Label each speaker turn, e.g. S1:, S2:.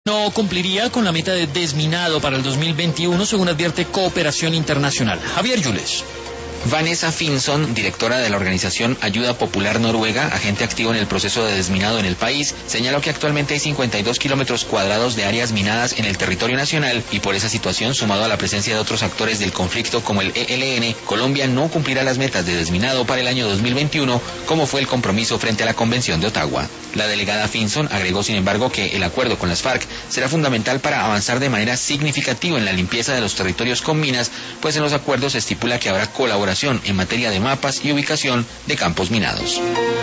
S1: No cumpliría con la meta de desminado para el 2021, según advierte Cooperación Internacional. Javier Yules.
S2: Vanessa Finson, directora de la organización Ayuda Popular Noruega, agente activo en el proceso de desminado en el país, señaló que actualmente hay 52 kilómetros cuadrados de áreas minadas en el territorio nacional y por esa situación, sumado a la presencia de otros actores del conflicto como el ELN, Colombia no cumplirá las metas de desminado para el año 2021, como fue el compromiso frente a la Convención de Ottawa. La delegada Finson agregó, sin embargo, que el acuerdo con las FARC será fundamental para avanzar de manera significativa en la limpieza de los territorios con minas, pues en los acuerdos se estipula que habrá colaboración en materia de mapas y ubicación de campos minados.